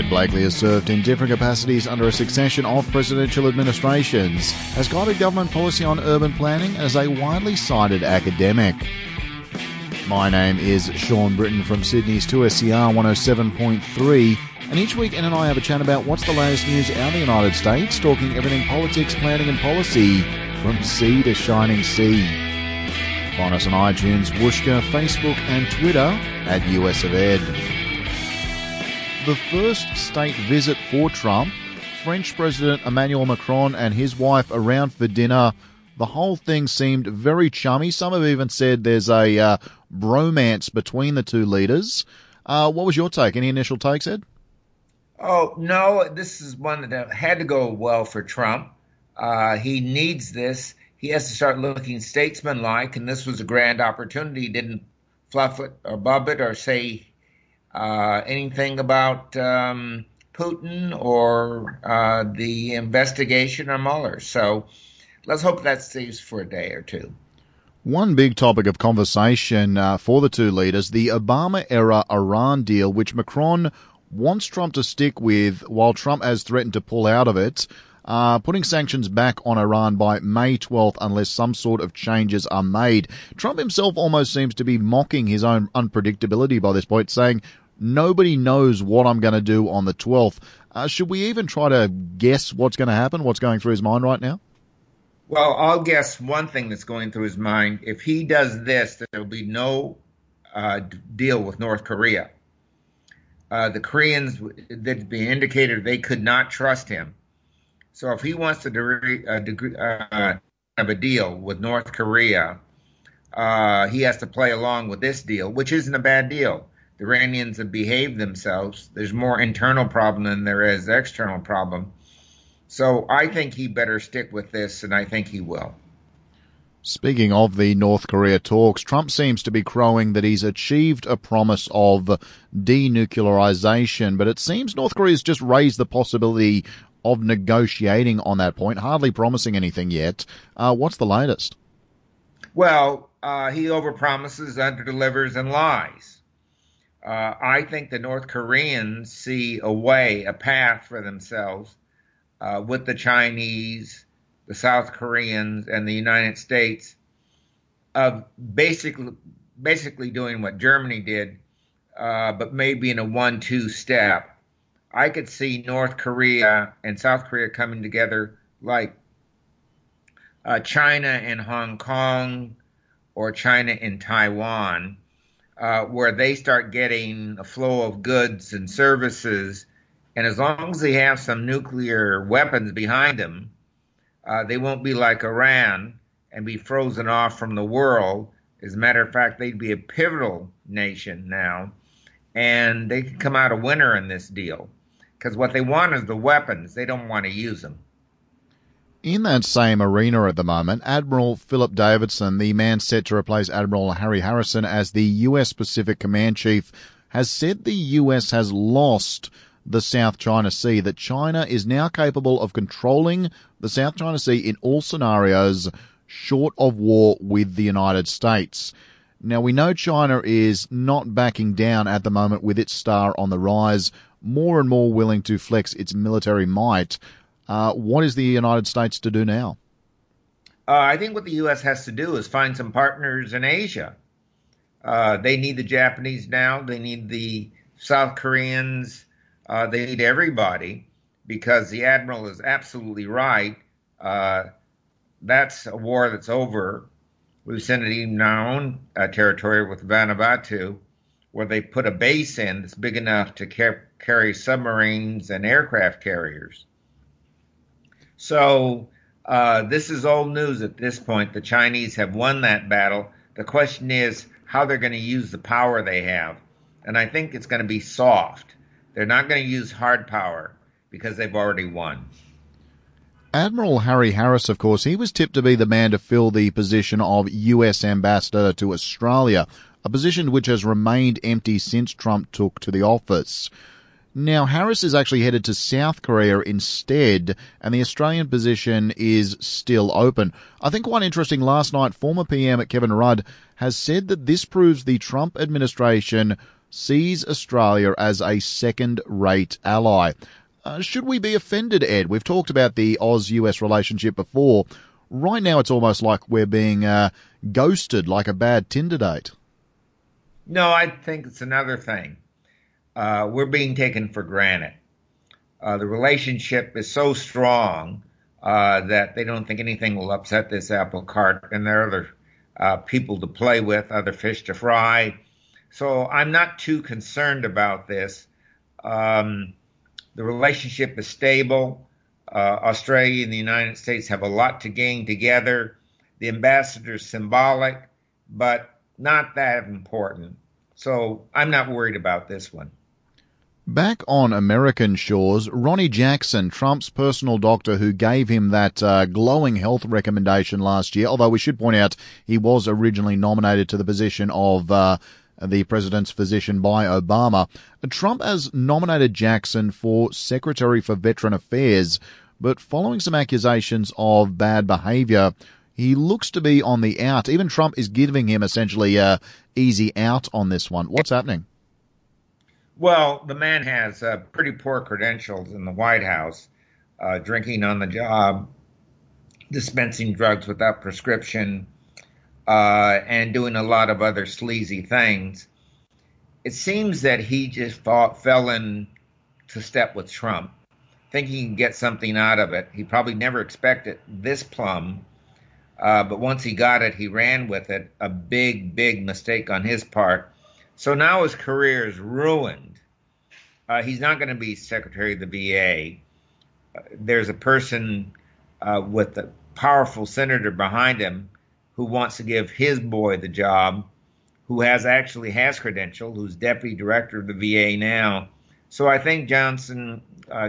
Ed Blakely has served in different capacities under a succession of presidential administrations, has guided government policy on urban planning, and is a widely cited academic. My name is Sean Britton from Sydney's 2SCR 107.3, and each week Ed and I have a chat about what's the latest news out of the United States, talking everything politics, planning and policy, from sea to shining sea. Find us on iTunes, Whooshkaa, Facebook and Twitter at US of Ed. The first state visit for Trump, French President Emmanuel Macron and his wife around for dinner. The whole thing seemed very chummy. Some have even said there's a bromance between the two leaders. What was your take? Any initial takes, Ed? Oh, no, this is one that had to go well for Trump. He needs this. He has to start looking statesmanlike, and this was a grand opportunity. He didn't fluff it or bub it or say anything about Putin or the investigation or Mueller. So let's hope that stays for a day or two. One big topic of conversation for the two leaders, the Obama-era Iran deal, which Macron wants Trump to stick with while Trump has threatened to pull out of it, putting sanctions back on Iran by May 12th unless some sort of changes are made. Trump himself almost seems to be mocking his own unpredictability by this point, saying, nobody knows what I'm going to do on the 12th. Should we even try to guess what's going to happen, what's going through his mind right now? Well, I'll guess one thing that's going through his mind. If he does this, there will be no deal with North Korea. The Koreans, that be indicated they could not trust him. So if he wants to have a deal with North Korea, he has to play along with this deal, which isn't a bad deal. The Iranians have behaved themselves. There's more internal problem than there is external problem. So I think he better stick with this, and I think he will. Speaking of the North Korea talks, Trump seems to be crowing that he's achieved a promise of denuclearization, but it seems North Korea's just raised the possibility of negotiating on that point, hardly promising anything yet. What's the latest? Well, he overpromises, underdelivers, and lies. I think the North Koreans see a path for themselves with the Chinese, the South Koreans, and the United States of basically doing what Germany did, but maybe in a 1-2 step. I could see North Korea and South Korea coming together like China and Hong Kong or China and Taiwan, where they start getting a flow of goods and services. And as long as they have some nuclear weapons behind them, they won't be like Iran and be frozen off from the world. As a matter of fact, they'd be a pivotal nation now, and they could come out a winner in this deal. Because what they want is the weapons. They don't want to use them. In that same arena at the moment, Admiral Philip Davidson, the man set to replace Admiral Harry Harrison as the U.S. Pacific Command Chief, has said the U.S. has lost the South China Sea, that China is now capable of controlling the South China Sea in all scenarios short of war with the United States. Now, we know China is not backing down at the moment with its star on the rise, more and more willing to flex its military might. What is the United States to do now? I think what the U.S. has to do is find some partners in Asia. They need the Japanese now. They need the South Koreans. They need everybody, because the Admiral is absolutely right. That's a war that's over. We've seen it even in our own territory with Vanuatu, where they put a base in that's big enough to carry submarines and aircraft carriers. So this is old news at this point. The Chinese have won that battle. The question is how they're going to use the power they have. And I think it's going to be soft. They're not going to use hard power because they've already won. Admiral Harry Harris, of course, he was tipped to be the man to fill the position of U.S. Ambassador to Australia, a position which has remained empty since Trump took to the office. Now, Harris is actually headed to South Korea instead, and the Australian position is still open. I think quite interesting, last night, former PM Kevin Rudd has said that this proves the Trump administration sees Australia as a second-rate ally. Should we be offended, Ed? We've talked about the Oz-US relationship before. Right now it's almost like we're being ghosted like a bad Tinder date. No, I think it's another thing. We're being taken for granted. The relationship is so strong that they don't think anything will upset this apple cart, and there are other people to play with, other fish to fry. So I'm not too concerned about this. The relationship is stable. Australia and the United States have a lot to gain together. The ambassador is symbolic, but not that important. So I'm not worried about this one. Back on American shores, Ronny Jackson, Trump's personal doctor who gave him that glowing health recommendation last year, although we should point out he was originally nominated to the position of the president's physician by Obama. Trump has nominated Jackson for Secretary for Veteran Affairs, but following some accusations of bad behavior, he looks to be on the out. Even Trump is giving him essentially a easy out on this one. What's happening? Well, the man has pretty poor credentials in the White House, drinking on the job, dispensing drugs without prescription, and doing a lot of other sleazy things. It seems that he just fell into step with Trump, thinking he can get something out of it. He probably never expected this plum, but once he got it, he ran with it. A big, big mistake on his part. So now his career is ruined. He's not going to be Secretary of the VA. There's a person with a powerful senator behind him who wants to give his boy the job, who actually has credential, who's deputy director of the VA now. So I think Jackson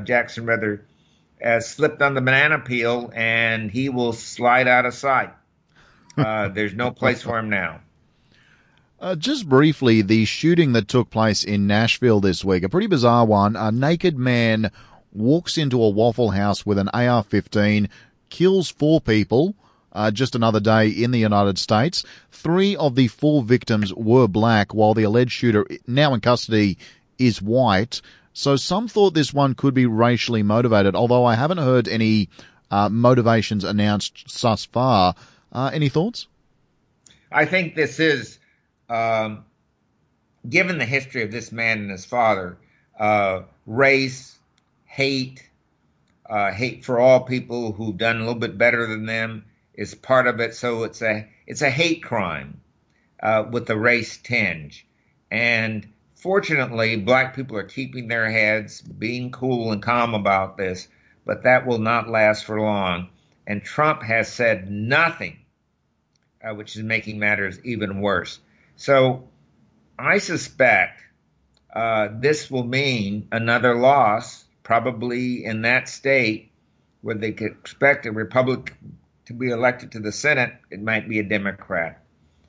has slipped on the banana peel, and he will slide out of sight. There's no place for him now. Just briefly, the shooting that took place in Nashville this week, a pretty bizarre one. A naked man walks into a Waffle House with an AR-15, kills 4 people. Just another day in the United States. 3 of the 4 victims were black, while the alleged shooter, now in custody, is white. So some thought this one could be racially motivated, although I haven't heard any motivations announced thus far. Any thoughts? I think this is, given the history of this man and his father, race, hate for all people who've done a little bit better than them is part of it. So it's a hate crime with a race tinge. And fortunately, black people are keeping their heads, being cool and calm about this, but that will not last for long. And Trump has said nothing, which is making matters even worse. So I suspect this will mean another loss, probably in that state where they could expect a Republican to be elected to the Senate. It might be a Democrat.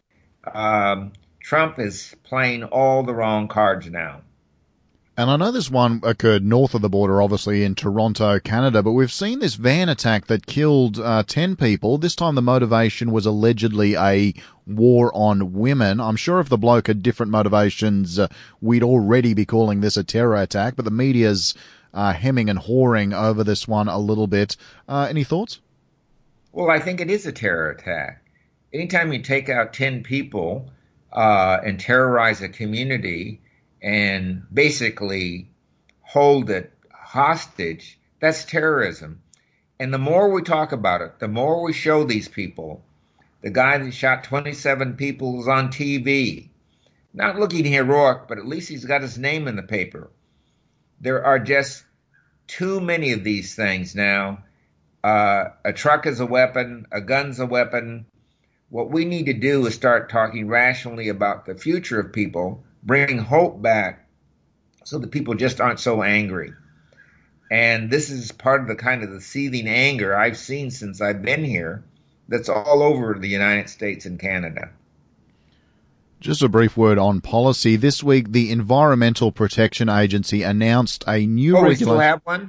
Trump is playing all the wrong cards now. And I know this one occurred north of the border, obviously in Toronto, Canada, but we've seen this van attack that killed 10 people. This time the motivation was allegedly a war on women. I'm sure if the bloke had different motivations, we'd already be calling this a terror attack, but the media's hemming and hawing over this one a little bit. Any thoughts? Well, I think it is a terror attack. Anytime you take out 10 people and terrorize a community and basically hold it hostage, that's terrorism. And the more we talk about it, the more we show these people. The guy that shot 27 people is on TV. Not looking heroic, but at least he's got his name in the paper. There are just too many of these things now. A truck is a weapon, a gun's a weapon. What we need to do is start talking rationally about the future of people, bring hope back so that people just aren't so angry. And this is part of the kind of the seething anger I've seen since I've been here that's all over the United States and Canada. Just a brief word on policy. This week, the Environmental Protection Agency announced a new regulation. We still have one?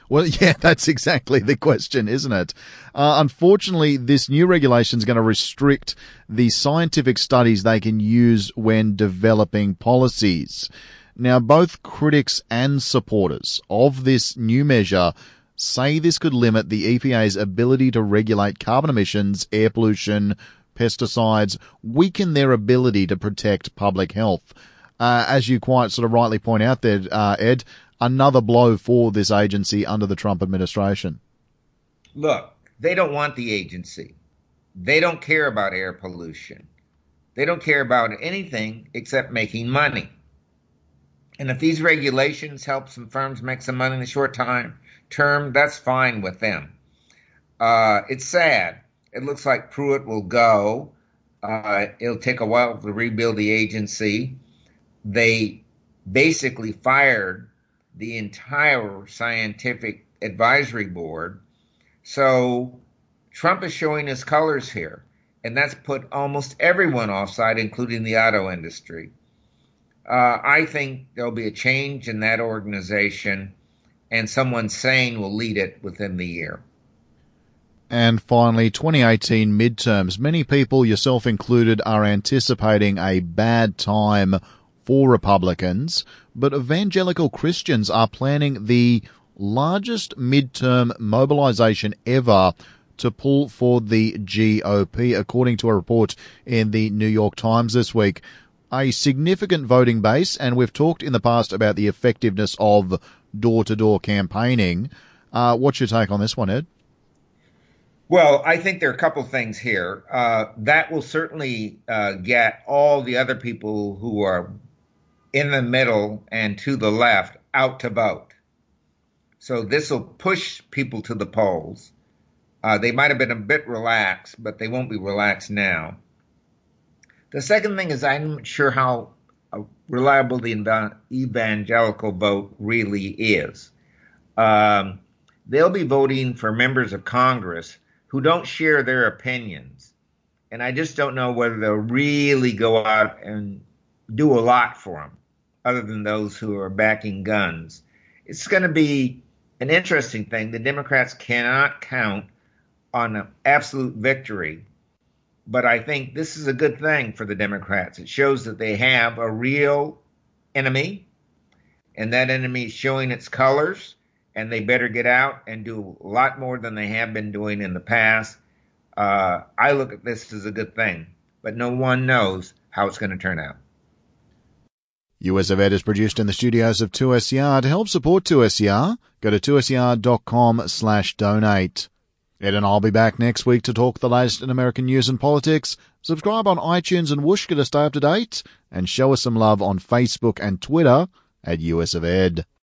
Well, yeah, that's exactly the question, isn't it? Unfortunately, this new regulation is going to restrict the scientific studies they can use when developing policies. Now, both critics and supporters of this new measure say this could limit the EPA's ability to regulate carbon emissions, air pollution, pesticides, weaken their ability to protect public health. As you quite sort of rightly point out there, Ed, another blow for this agency under the Trump administration. Look, they don't want the agency. They don't care about air pollution. They don't care about anything except making money. And if these regulations help some firms make some money in the short term, that's fine with them. It's sad. It looks like Pruitt will go. It'll take a while to rebuild the agency. They basically fired the entire scientific advisory board. So Trump is showing his colors here, and that's put almost everyone offside, including the auto industry. I think there'll be a change in that organization, and someone sane will lead it within the year. And finally, 2018 midterms. Many people, yourself included, are anticipating a bad time for Republicans, but evangelical Christians are planning the largest midterm mobilization ever to pull for the GOP, according to a report in the New York Times this week. A significant voting base, and we've talked in the past about the effectiveness of door-to-door campaigning. What's your take on this one, Ed? Well, I think there are a couple things here. That will certainly get all the other people who are in the middle and to the left out to vote. So this will push people to the polls. They might have been a bit relaxed, but they won't be relaxed now. The second thing is I'm not sure how reliable the evangelical vote really is. They'll be voting for members of Congress who don't share their opinions. And I just don't know whether they'll really go out and do a lot for them, other than those who are backing guns. It's going to be an interesting thing. The Democrats cannot count on an absolute victory, but I think this is a good thing for the Democrats. It shows that they have a real enemy, and that enemy is showing its colors, and they better get out and do a lot more than they have been doing in the past. I look at this as a good thing, but no one knows how it's going to turn out. US of Ed is produced in the studios of 2SER. To help support 2SER, go to 2ser.com/donate. Ed and I'll be back next week to talk the latest in American news and politics. Subscribe on iTunes and Whooshkaa to stay up to date, and show us some love on Facebook and Twitter at US of Ed.